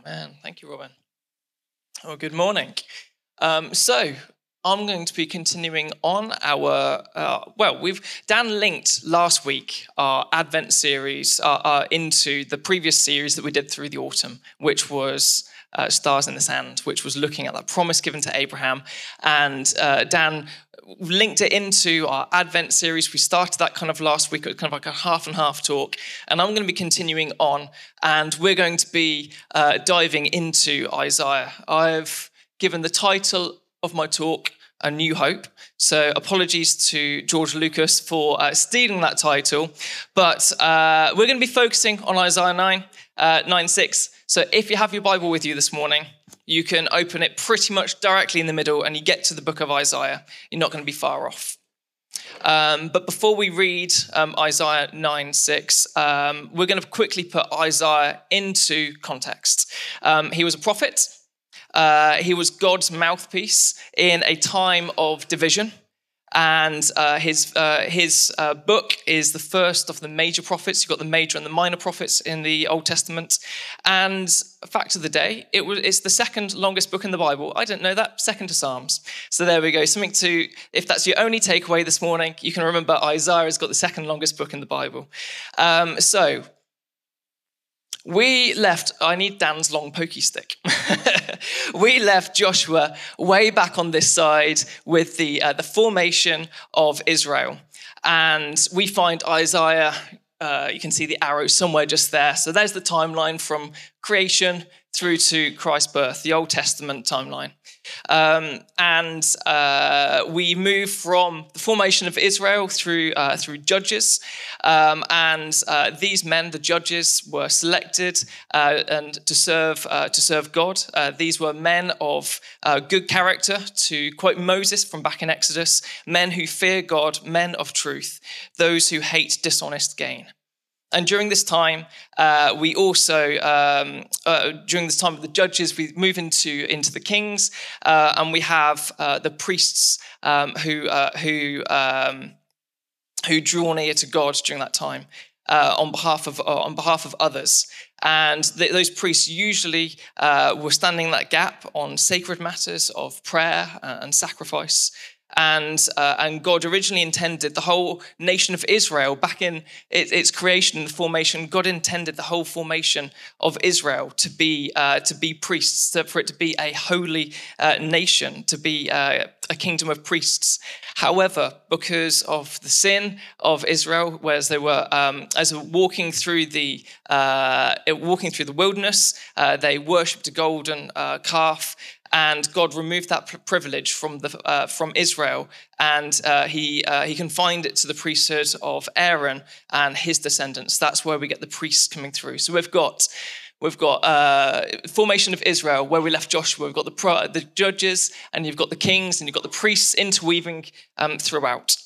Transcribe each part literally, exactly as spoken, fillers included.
Amen. Thank you, Robin. Oh, good morning. Um, so I'm going to be continuing on our, uh, well, we've, Dan linked last week our Advent series uh, uh, into the previous series that we did through the autumn, which was uh, Stars in the Sand, which was looking at that promise given to Abraham. And uh, Dan linked it into our Advent series. We started that kind of last week. It was kind of like a half and half talk. And I'm going to be continuing on, and we're going to be uh, diving into Isaiah. I've given the title of my talk A New Hope. So apologies to George Lucas for uh, stealing that title. But uh, we're going to be focusing on Isaiah nine, uh, nine six. So if you have your Bible with you this morning, you can open it pretty much directly in the middle and you get to the book of Isaiah. You're not going to be far off. Um, but before we read um, Isaiah nine six, um, we're going to quickly put Isaiah into context. Um, he was a prophet. Uh, he was God's mouthpiece in a time of division. And uh, his uh, his uh, book is the first of the major prophets. You've got the major and the minor prophets in the Old Testament. And fact of the day, it was it's the second longest book in the Bible. I didn't know that, second to Psalms. So there we go. Something to, if that's your only takeaway this morning, you can remember Isaiah has got the second longest book in the Bible. Um, so we left, I need Dan's long pokey stick. We left Joshua way back on this side with the uh, the formation of Israel. And we find Isaiah, uh, you can see the arrow somewhere just there. So there's the timeline from creation through to Christ's birth, the Old Testament timeline. Um, and uh, we move from the formation of Israel through uh, through Judges, um, and uh, these men, the judges, were selected uh, and to serve uh, to serve God. Uh, these were men of uh, good character, to quote Moses from back in Exodus: men who fear God, men of truth, those who hate dishonest gain. And during this time, uh, we also, um, uh, during this time of the judges, we move into, into the kings, uh, and we have uh, the priests um, who uh, who um, who draw near to God during that time uh, on behalf of uh, on behalf of others. And th- those priests usually uh, were standing that gap on sacred matters of prayer and sacrifice. And uh, and God originally intended the whole nation of Israel, back in it, its creation and formation, God intended the whole formation of Israel to be uh, to be priests, to, for it to be a holy uh, nation, to be uh, a kingdom of priests. However, because of the sin of Israel, whereas they were um, as they were walking through the uh, walking through the wilderness, uh, they worshipped a golden uh, calf. And God removed that privilege from the uh, from Israel, and uh, he uh, he confined it to the priesthood of Aaron and his descendants. That's where we get the priests coming through. So we've got we've got uh, formation of Israel, where we left Joshua. We've got the the judges, and you've got the kings, and you've got the priests interweaving um, throughout.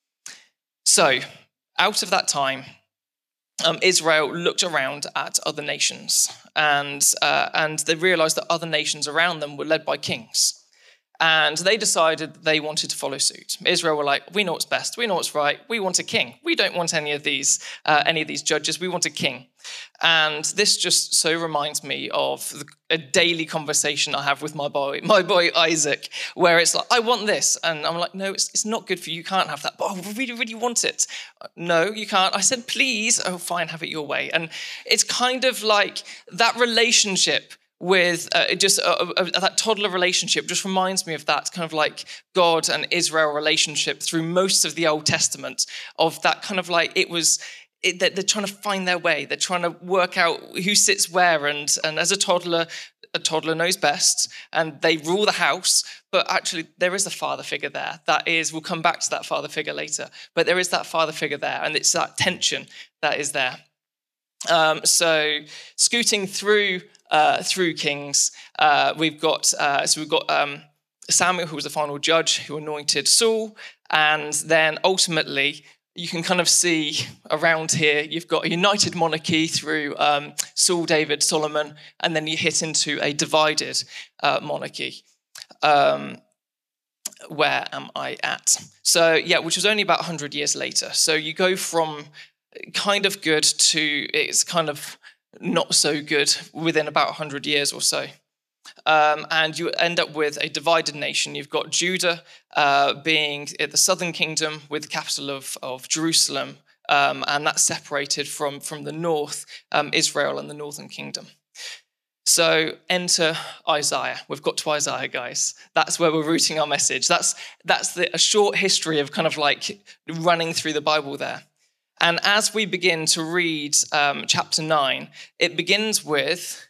So out of that time, Um, Israel looked around at other nations, and uh, and they realized that other nations around them were led by kings. And they decided that they wanted to follow suit. Israel were like, we know what's best, we know what's right, we want a king. We don't want any of these uh, any of these judges, we want a king. And this just so reminds me of the, a daily conversation I have with my boy, my boy Isaac, where it's like, I want this. And I'm like, no, it's, it's not good for you, you can't have that. But I really, really want it. No, you can't. I said, please. Oh, fine, have it your way. And it's kind of like that relationship with uh, just uh, uh, that toddler relationship just reminds me of that kind of like God and Israel relationship through most of the Old Testament, of that kind of like, it was, it, they're trying to find their way. They're trying to work out who sits where. And, and as a toddler, a toddler knows best, and they rule the house. But actually, there is a father figure there. That is, we'll come back to that father figure later. But there is that father figure there, and it's that tension that is there. Um, so scooting through uh, through Kings, uh, we've got uh, so we've got um, Samuel, who was the final judge, who anointed Saul, and then ultimately you can kind of see around here you've got a united monarchy through um, Saul, David, Solomon, and then you hit into a divided uh, monarchy. Um, where am I at? So yeah, which was only about one hundred years later. So you go from kind of good to it's kind of not so good within about one hundred years or so. Um, and you end up with a divided nation. You've got Judah uh, being the southern kingdom with the capital of, of Jerusalem, um, and that's separated from, from the north, um, Israel and the northern kingdom. So enter Isaiah. We've got to Isaiah, guys. That's where we're rooting our message. That's, that's the, a short history of kind of like running through the Bible there. And as we begin to read um, chapter nine, it begins with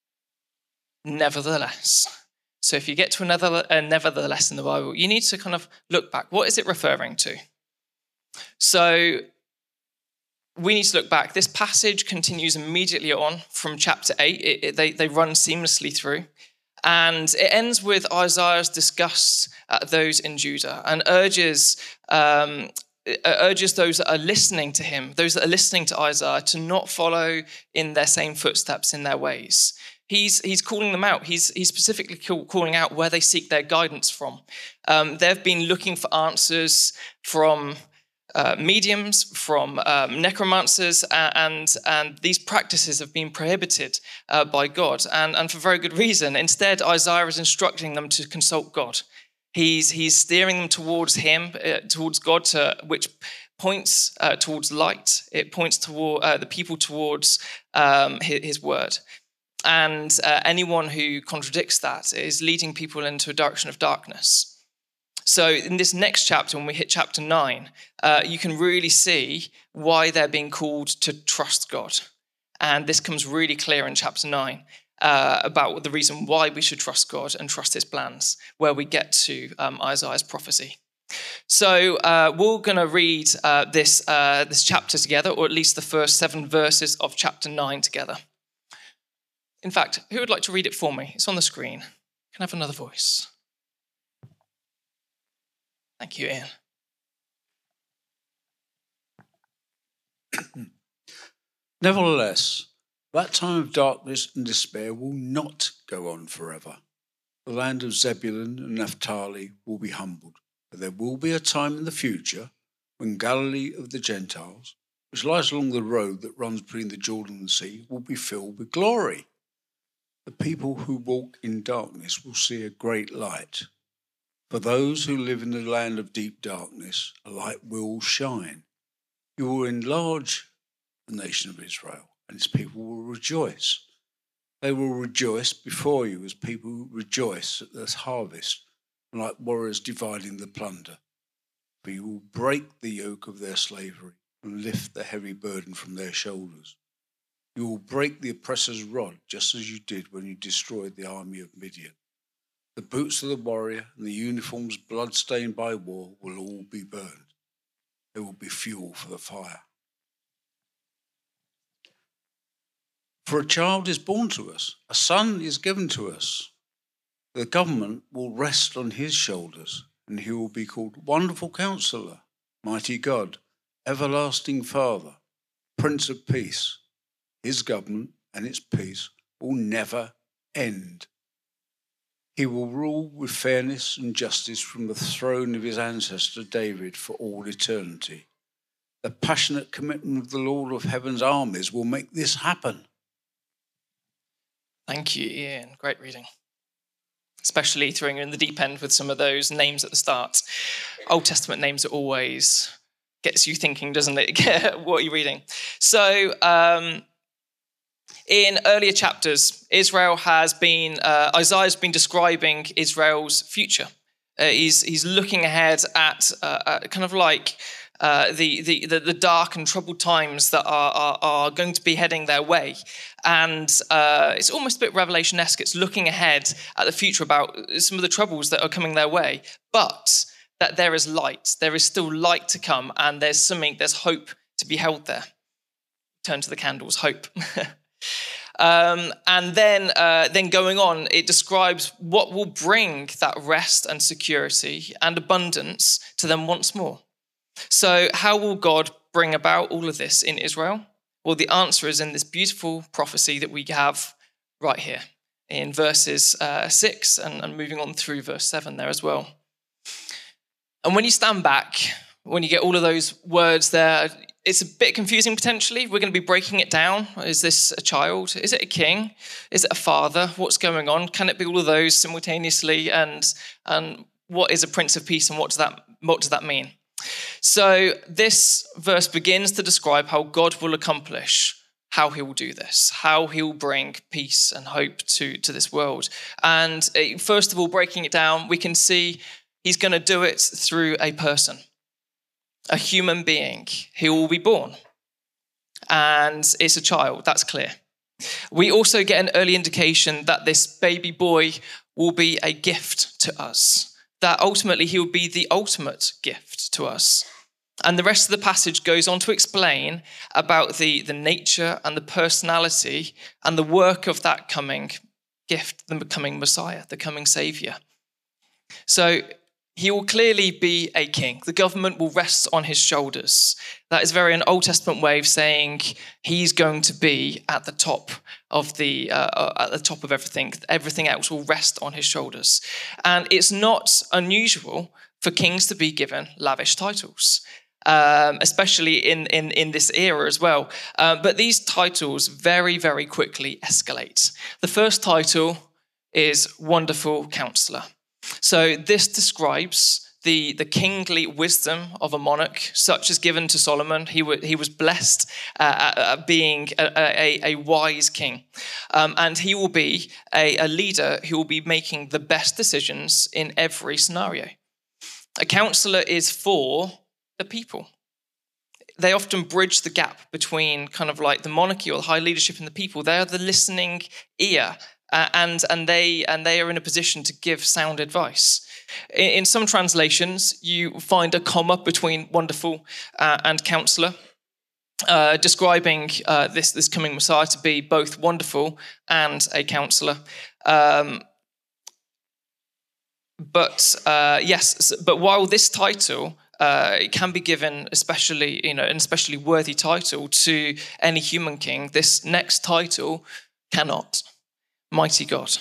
nevertheless. So if you get to another uh, nevertheless in the Bible, you need to kind of look back. What is it referring to? So we need to look back. This passage continues immediately on from chapter eight. It, it, they, they run seamlessly through. And it ends with Isaiah's disgust at those in Judah and urges, um, urges those that are listening to him, those that are listening to Isaiah, to not follow in their same footsteps, in their ways. He's, he's calling them out. He's, he's specifically call, calling out where they seek their guidance from. Um, they've been looking for answers from Uh, mediums, from um, necromancers, uh, and and these practices have been prohibited uh, by God, and, and for very good reason. Instead, Isaiah is instructing them to consult God. He's he's steering them towards Him, uh, towards God, to, which points uh, towards light. It points toward uh, the people towards um, his, his word, and uh, anyone who contradicts that is leading people into a direction of darkness. So in this next chapter, when we hit chapter nine, uh, you can really see why they're being called to trust God. And this comes really clear in chapter nine uh, about the reason why we should trust God and trust his plans, where we get to um, Isaiah's prophecy. So uh, we're going to read uh, this, uh, this chapter together, or at least the first seven verses of chapter nine together. In fact, who would like to read it for me? It's on the screen. Can I have another voice? Thank you, Ian. Nevertheless, that time of darkness and despair will not go on forever. The land of Zebulun and Naphtali will be humbled, but there will be a time in the future when Galilee of the Gentiles, which lies along the road that runs between the Jordan and the sea, will be filled with glory. The people who walk in darkness will see a great light. For those who live in the land of deep darkness, a light will shine. You will enlarge the nation of Israel, and its people will rejoice. They will rejoice before you as people rejoice at this harvest, and like warriors dividing the plunder. For you will break the yoke of their slavery and lift the heavy burden from their shoulders. You will break the oppressor's rod, just as you did when you destroyed the army of Midian. The boots of the warrior and the uniforms blood-stained by war will all be burned. They will be fuel for the fire. For a child is born to us, a son is given to us. The government will rest on his shoulders, and he will be called Wonderful Counselor, Mighty God, Everlasting Father, Prince of Peace. His government and its peace will never end. He will rule with fairness and justice from the throne of his ancestor David for all eternity. The passionate commitment of the Lord of Heaven's armies will make this happen. Thank you, Ian. Great reading. Especially throwing you in the deep end with some of those names at the start. Old Testament names are always gets you thinking, doesn't it? What are you reading? So, um, in earlier chapters, Israel has been, uh, Isaiah's been describing Israel's future. Uh, he's, he's looking ahead at uh, uh, kind of like uh, the, the, the, the dark and troubled times that are, are, are going to be heading their way. And uh, it's almost a bit Revelation-esque. It's looking ahead at the future about some of the troubles that are coming their way. But that there is light. There is still light to come, and there's something, there's hope to be held there. Turn to the candles, hope. Um, and then, uh, then going on, it describes what will bring that rest and security and abundance to them once more. So how will God bring about all of this in Israel? Well, the answer is in this beautiful prophecy that we have right here in verses uh, six and, and moving on through verse seven there as well. And when you stand back, when you get all of those words there, it's a bit confusing potentially. We're going to be breaking it down. Is this a child? Is it a king? Is it a father? What's going on? Can it be all of those simultaneously? And and what is a Prince of Peace, and what does that what does that mean? So this verse begins to describe how God will accomplish how he will do this, how he will bring peace and hope to, to this world. And first of all, breaking it down, we can see he's going to do it through a person, a human being who will be born. And it's a child, that's clear. We also get an early indication that this baby boy will be a gift to us, that ultimately he will be the ultimate gift to us. And the rest of the passage goes on to explain about the, the nature and the personality and the work of that coming gift, the coming Messiah, the coming Saviour. So he will clearly be a king. The government will rest on his shoulders. That is very an Old Testament way of saying he's going to be at the top of the uh, at the top of everything. Everything else will rest on his shoulders. And it's not unusual for kings to be given lavish titles. Um, especially in, in, in this era as well. Uh, but these titles very, very quickly escalate. The first title is Wonderful Counselor. So this describes the, the kingly wisdom of a monarch, such as given to Solomon. He, w- he was blessed uh, at being a, a, a wise king. Um, and he will be a, a leader who will be making the best decisions in every scenario. A counselor is for the people. They often bridge the gap between kind of like the monarchy or the high leadership and the people. They are the listening ear, uh, and and they and they are in a position to give sound advice. In, in some translations, you find a comma between wonderful uh, and counselor, uh, describing uh, this this coming Messiah to be both wonderful and a counselor. Um, but uh, yes, but while this title Uh, it can be given, especially, you know, an especially worthy title to any human king, this next title cannot. Mighty God.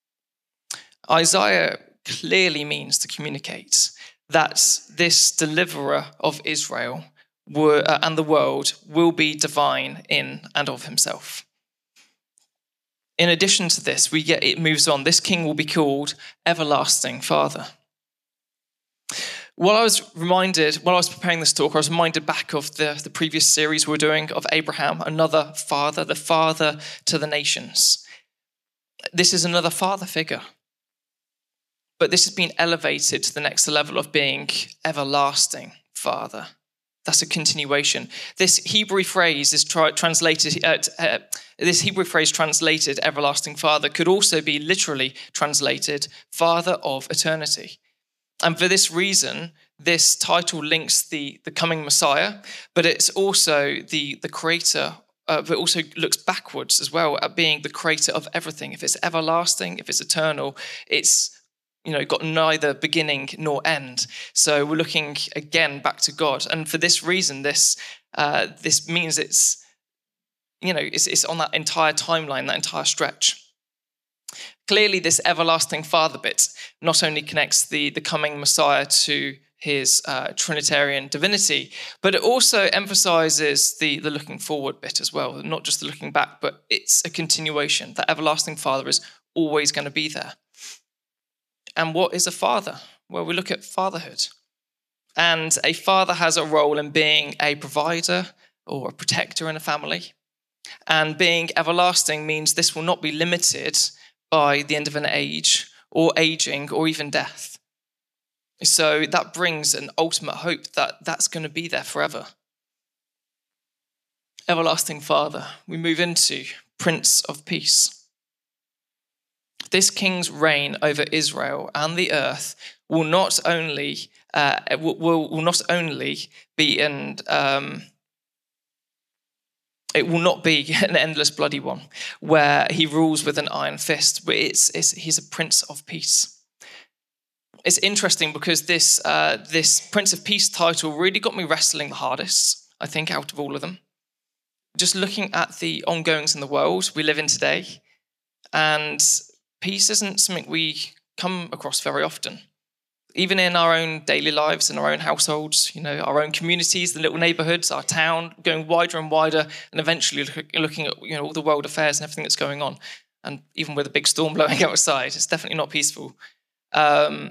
Isaiah clearly means to communicate that this deliverer of Israel were, uh, and the world will be divine in and of himself. In addition to this, we get it moves on. This king will be called Everlasting Father. While I was reminded, while I was preparing this talk, I was reminded back of the, the previous series we were doing of Abraham, another father, the father to the nations. This is another father figure. But this has been elevated to the next level of being everlasting Father. That's a continuation. This Hebrew phrase is tra- translated. Uh, uh, this Hebrew phrase translated "everlasting Father" could also be literally translated "Father of eternity." And for this reason, this title links the, the coming Messiah, but it's also the, the creator, uh, but also looks backwards as well at being the creator of everything. If it's everlasting, if it's eternal, it's, you know, got neither beginning nor end. So we're looking again back to God. And for this reason, this uh, this means it's, you know, it's, it's on that entire timeline, that entire stretch. Clearly, this everlasting Father bit not only connects the, the coming Messiah to his uh, Trinitarian divinity, but it also emphasizes the, the looking forward bit as well, not just the looking back, but it's a continuation. That everlasting Father is always going to be there. And what is a father? Well, we look at fatherhood. And a father has a role in being a provider or a protector in a family. And being everlasting means this will not be limited by the end of an age or aging or even death. So that brings an ultimate hope that that's going to be there forever. Everlasting Father. We move into Prince of Peace. This king's reign over Israel and the earth will not only uh, will, will not only be in um, it will not be an endless bloody one where he rules with an iron fist, but it's, it's he's a Prince of Peace. It's interesting because this uh, this Prince of Peace title really got me wrestling the hardest, I think, out of all of them. Just looking at the ongoings in the world we live in today, and peace isn't something we come across very often. even in our own daily lives, in our own households, you know, our own communities, the little neighborhoods, our town, going wider and wider, and eventually look, looking at, you know, all the world affairs and everything that's going on. And even with a big storm blowing outside, it's definitely not peaceful. Um,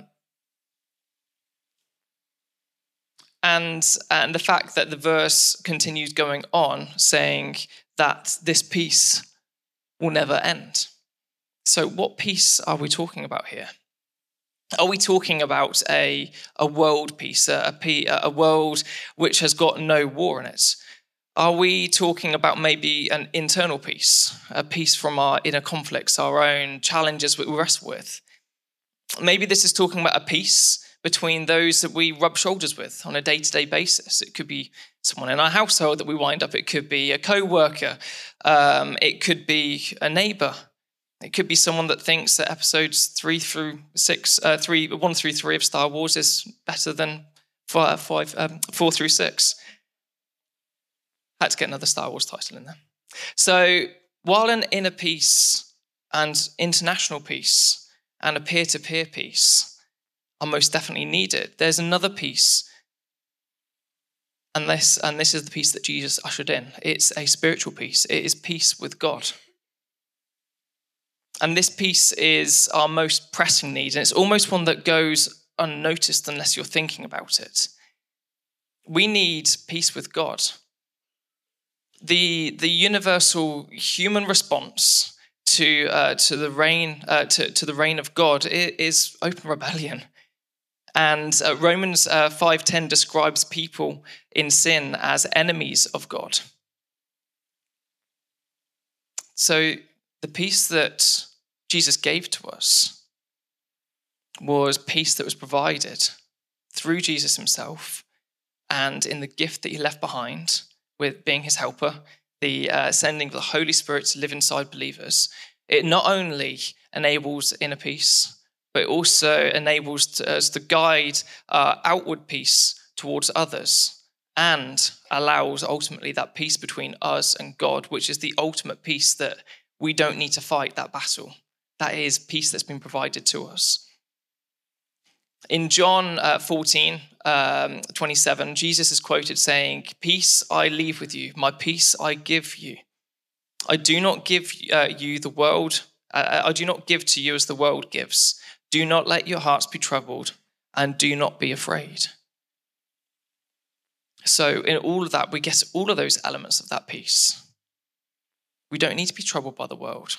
and, and the fact that the verse continues going on, saying that this peace will never end. So what peace are we talking about here? Are we talking about a, a world peace, a, a, a world which has got no war in it? Are we talking about maybe an internal peace, a peace from our inner conflicts, our own challenges we wrestle with? Maybe this is talking about a peace between those that we rub shoulders with on a day-to-day basis. It could be someone in our household that we wind up. It could be a co-worker. Um, it could be a neighbor. It could be someone that thinks that episodes three through six, uh, three, one through three of Star Wars is better than five, five um, four through six. I had to get another Star Wars title in there. So while an inner peace and international peace and a peer-to-peer peace are most definitely needed, there's another peace, and this, and this is the peace that Jesus ushered in. It's a spiritual peace. It is peace with God. And this peace is our most pressing need, and it's almost one that goes unnoticed unless you're thinking about it. We need peace with God. The, the universal human response to uh, to the reign uh, to, to the reign of God is open rebellion. And uh, Romans uh, five ten describes people in sin as enemies of God. So the peace that Jesus gave to us was peace that was provided through Jesus himself and in the gift that he left behind with being his helper, the uh, sending of the Holy Spirit to live inside believers. It not only enables inner peace, but it also enables us to guide uh, outward peace towards others and allows ultimately that peace between us and God, which is the ultimate peace that we don't need to fight that battle. That is peace that's been provided to us. In John uh, fourteen, um, twenty-seven, Jesus is quoted saying, "Peace I leave with you, my peace I give you. I do not give uh, you the world, uh, I do not give to you as the world gives. Do not let your hearts be troubled, and do not be afraid." So in all of that, we get all of those elements of that peace. We don't need to be troubled by the world.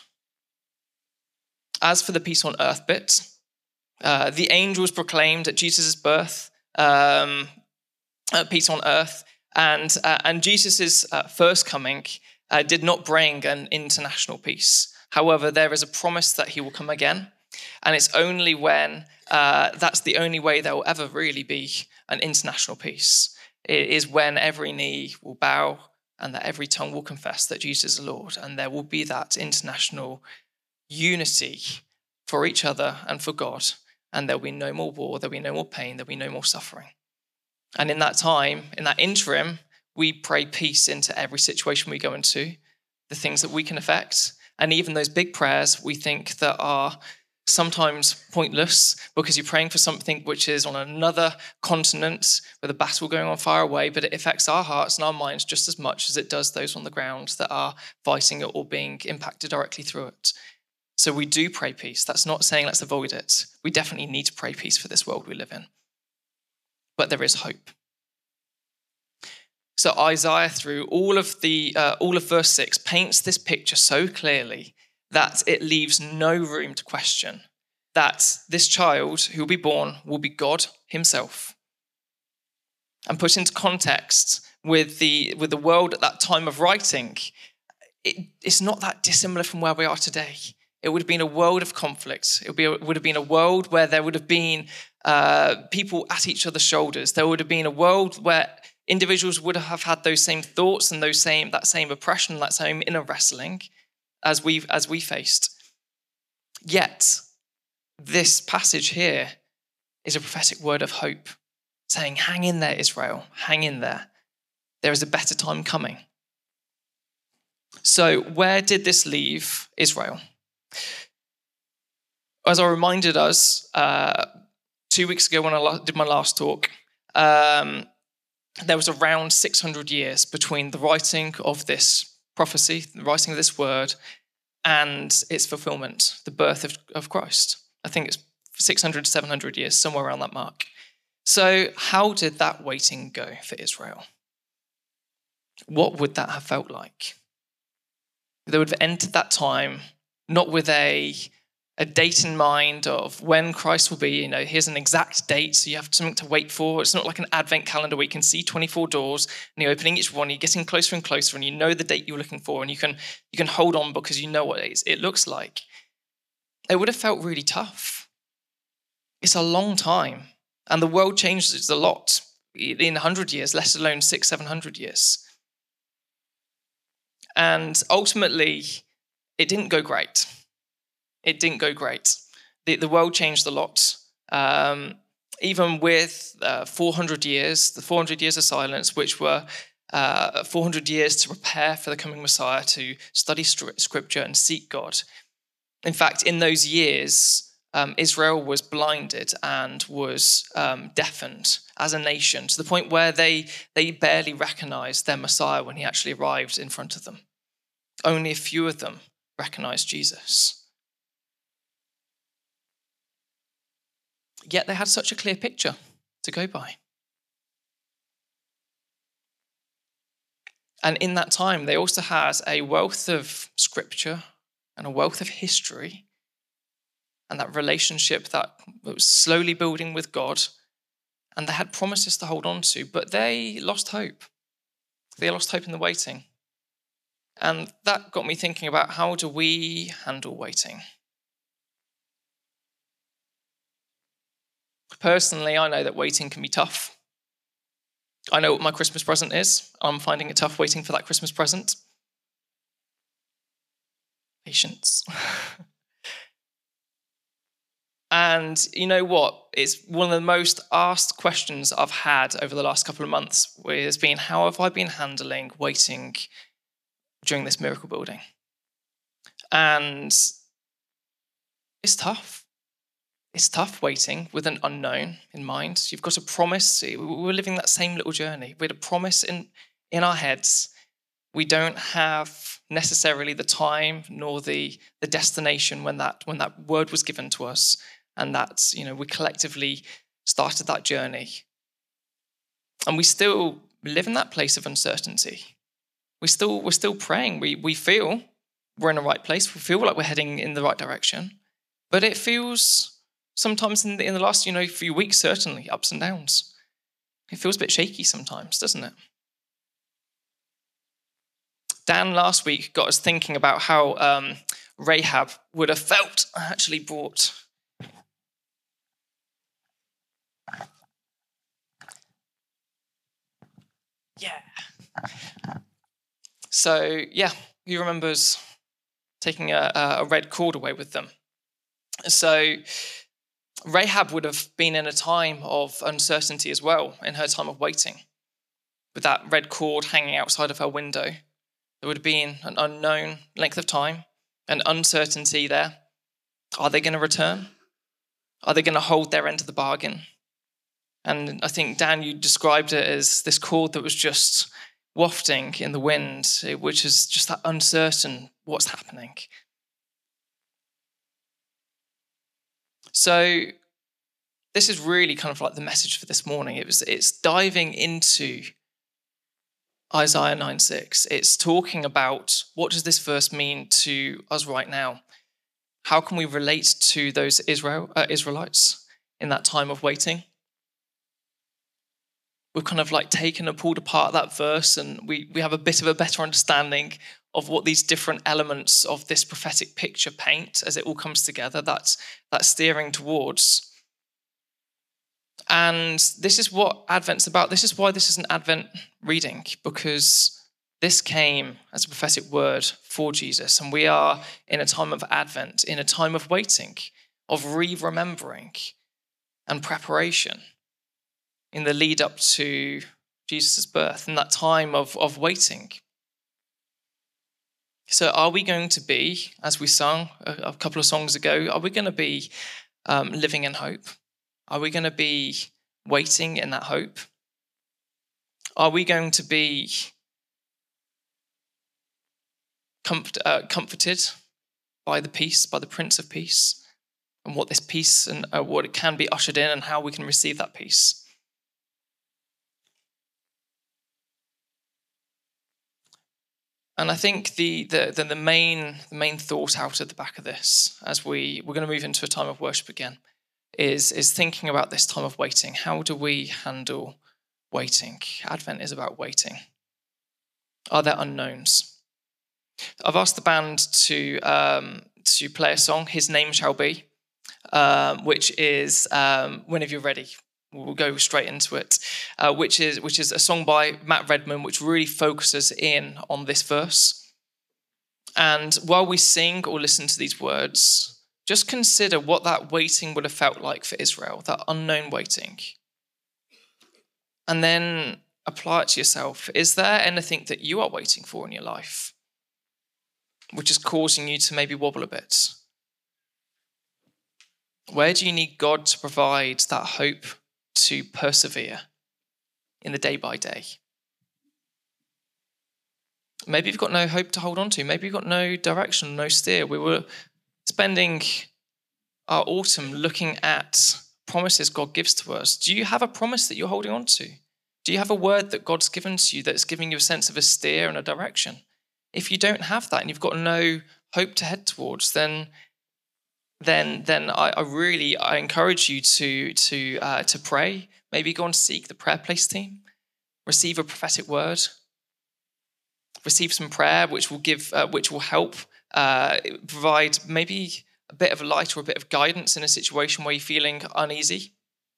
As for the peace on earth bit, uh, the angels proclaimed at Jesus' birth, um, uh, peace on earth, and, uh, and Jesus' uh, first coming uh, did not bring an international peace. However, there is a promise that he will come again, and it's only when, uh, that's the only way there will ever really be an international peace. It is when every knee will bow and that every tongue will confess that Jesus is Lord, and there will be that international unity for each other and for God, and there'll be no more war, there'll be no more pain, there'll be no more suffering. And in that time, in that interim, we pray peace into every situation we go into, the things that we can affect, and even those big prayers we think that are sometimes pointless because you're praying for something which is on another continent with a battle going on far away, but it affects our hearts and our minds just as much as it does those on the ground that are fighting it or being impacted directly through it. So we do pray peace. That's not saying let's avoid it. We definitely need to pray peace for this world we live in. But there is hope. So Isaiah, through all of the uh, all of verse six, paints this picture so clearly that it leaves no room to question that this child who will be born will be God himself. And put into context with the with the world at that time of writing, it, it's not that dissimilar from where we are today. It would have been a world of conflict. It would, be a, would have been a world where there would have been uh, people at each other's shoulders. There would have been a world where individuals would have had those same thoughts and those same that same oppression, that same inner wrestling as we as we faced. Yet, this passage here is a prophetic word of hope, saying, hang in there, Israel, hang in there. There is a better time coming. So where did this leave Israel? As I reminded us uh, two weeks ago when I did my last talk, um, there was around six hundred years between the writing of this prophecy, the writing of this word, and its fulfillment, the birth of, of Christ. I think it's six hundred, seven hundred years, somewhere around that mark. So how did that waiting go for Israel? What would that have felt like? They would have entered that time not with a, a date in mind of when Christ will be. You know, here's an exact date, so you have something to wait for. It's not like an advent calendar where you can see twenty-four doors and you're opening each one, you're getting closer and closer, and you know the date you're looking for, and you can you can hold on because you know what it, is, it looks like. It would have felt really tough. It's a long time, and the world changes a lot in one hundred years, let alone six, seven hundred years. And ultimately, it didn't go great. It didn't go great. The, the world changed a lot. Um, even with uh, four hundred years, the four hundred years of silence, which were uh, four hundred years to prepare for the coming Messiah, to study scripture and seek God. In fact, in those years, um, Israel was blinded and was um, deafened as a nation, to the point where they, they barely recognized their Messiah when he actually arrived in front of them. Only a few of them recognized Jesus. Yet they had such a clear picture to go by. And in that time, they also had a wealth of scripture and a wealth of history, and that relationship that was slowly building with God. And they had promises to hold on to, but they lost hope. They lost hope in the waiting. And that got me thinking about, how do we handle waiting? Personally, I know that waiting can be tough. I know what my Christmas present is. I'm finding it tough waiting for that Christmas present. Patience. And you know what? It's one of the most asked questions I've had over the last couple of months, has been, how have I been handling waiting during this miracle building? And it's tough. It's tough waiting with an unknown in mind. You've got a promise. We're living that same little journey. We had a promise in, in our heads. We don't have necessarily the time nor the, the destination when that when that word was given to us, and that, you know, we collectively started that journey. And we still live in that place of uncertainty. We still we're still praying. We we feel we're in the right place. We feel like we're heading in the right direction, but it feels sometimes in the, in the last you know few weeks, certainly ups and downs. It feels a bit shaky sometimes, doesn't it? Dan last week got us thinking about how um, Rahab would have felt. I actually brought yeah. So yeah, who remembers taking a, a red cord away with them? So Rahab would have been in a time of uncertainty as well, in her time of waiting, with that red cord hanging outside of her window. There would have been an unknown length of time, an uncertainty there. Are they going to return? Are they going to hold their end of the bargain? And I think, Dan, you described it as this cord that was just wafting in the wind, which is just that uncertain what's happening. So this is really kind of like the message for this morning. It was, it's diving into Isaiah nine six. It's talking about, what does this verse mean to us right now? How can we relate to those Israel uh, Israelites in that time of waiting? We've kind of like taken and pulled apart that verse, and we, we have a bit of a better understanding of what these different elements of this prophetic picture paint as it all comes together, that's, that's steering towards. And this is what Advent's about. This is why this is an Advent reading, because this came as a prophetic word for Jesus. And we are in a time of Advent, in a time of waiting, of re-remembering and preparation in the lead up to Jesus' birth, in that time of, of waiting. So are we going to be, as we sung a, a couple of songs ago, are we going to be um, living in hope? Are we going to be waiting in that hope? Are we going to be comfort, uh, comforted by the peace, by the Prince of Peace, and what this peace and uh, what it can be ushered in and how we can receive that peace? And I think the the the, the main the main thought out of the back of this, as we we're going to move into a time of worship again, is is thinking about this time of waiting. How do we handle waiting? Advent is about waiting. Are there unknowns? I've asked the band to um, to play a song, "His Name Shall Be," um, which is um, whenever you're ready. We'll go straight into it, uh, which is which is a song by Matt Redman, which really focuses in on this verse. And while we sing or listen to these words, just consider what that waiting would have felt like for Israel, that unknown waiting. And then apply it to yourself. Is there anything that you are waiting for in your life, which is causing you to maybe wobble a bit? Where do you need God to provide that hope to persevere in the day by day? Maybe you've got no hope to hold on to. Maybe you've got no direction, no steer. We were spending our autumn looking at promises God gives to us. Do you have a promise that you're holding on to? Do you have a word that God's given to you that's giving you a sense of a steer and a direction? If you don't have that and you've got no hope to head towards, then then then I, I really I encourage you to to uh, to pray. Maybe go and seek the prayer place team, receive a prophetic word, receive some prayer, which will give uh, which will help uh, provide maybe a bit of light or a bit of guidance in a situation where you're feeling uneasy.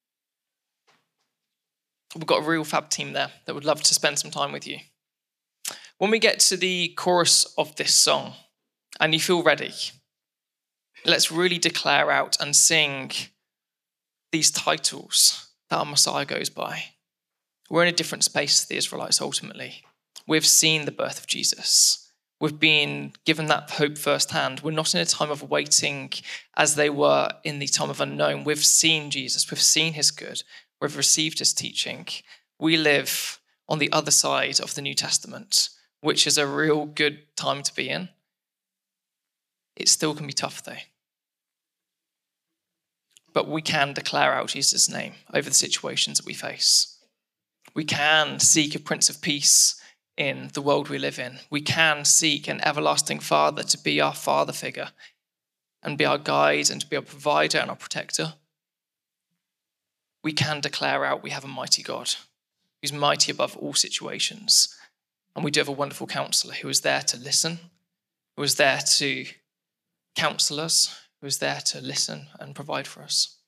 We've got a real fab team there that would love to spend some time with you. When we get to the chorus of this song and you feel ready, let's really declare out and sing these titles that our Messiah goes by. We're in a different space to the Israelites ultimately. We've seen the birth of Jesus. We've been given that hope firsthand. We're not in a time of waiting as they were in the time of unknown. We've seen Jesus. We've seen his good. We've received his teaching. We live on the other side of the New Testament, which is a real good time to be in. It still can be tough though. But we can declare out Jesus' name over the situations that we face. We can seek a Prince of Peace in the world we live in. We can seek an everlasting Father to be our father figure and be our guide and to be our provider and our protector. We can declare out we have a mighty God who's mighty above all situations. And we do have a wonderful counselor who is there to listen, who is there to counsel us, who is there to listen and provide for us.